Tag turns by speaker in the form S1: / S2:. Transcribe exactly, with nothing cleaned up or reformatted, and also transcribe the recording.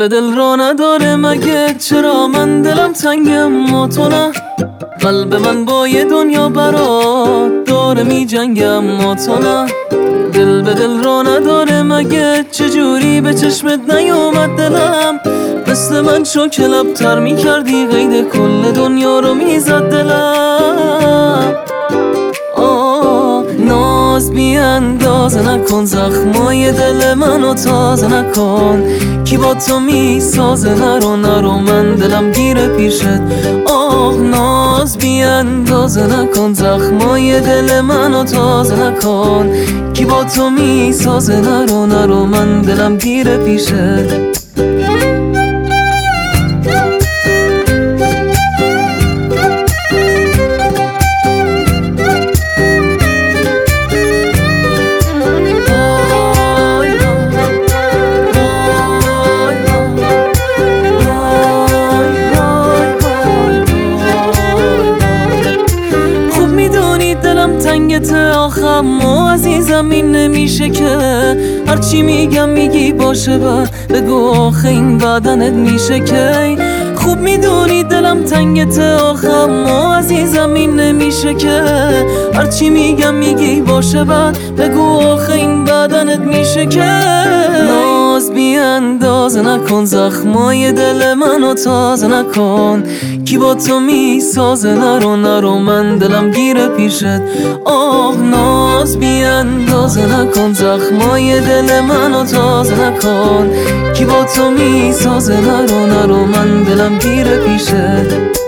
S1: به دل را نداره مگه؟ چرا من دلم تنگم ما تو نه؟ قلب من با یه دنیا برات داره می جنگم ما تو نه؟ دل به دل را نداره مگه؟ چجوری به چشمت نیومد دلم؟ مثل من شو که لبتر می کردی قید کل دنیا رو می زد دلم. آه ناز بی اندازه نکن، زخمای دل منو تازه نکن. کی با تو می سازه؟ نرو نرو من دلم گیره پیشت. آه ناز بی اندازه نکن، زخمای دل منو تازه نکن. کی با تو می سازه؟ نرو نرو من دلم گیره پیشت. تنگت آخم ما عزیزم این نمیشه که هرچی میگم میگی باشه با بگو آخه این بدنت میشه که خوب میدونی دلم تنگت آخم ما عزیزم این نمیشه که هرچی میگم میگی باشه بعد بگو آخه این بدنت میشه که ناز بی اندازه نکن، زخمای دل منو تازه نکن. کی با تو میسازه؟ نرو نرو من دلم گیره پیشت. آه ناز بی اندازه نکن، زخمای دل منو تازه نکن. کی با تو میسازه؟ نرو نرو من دلم گیره پیشت.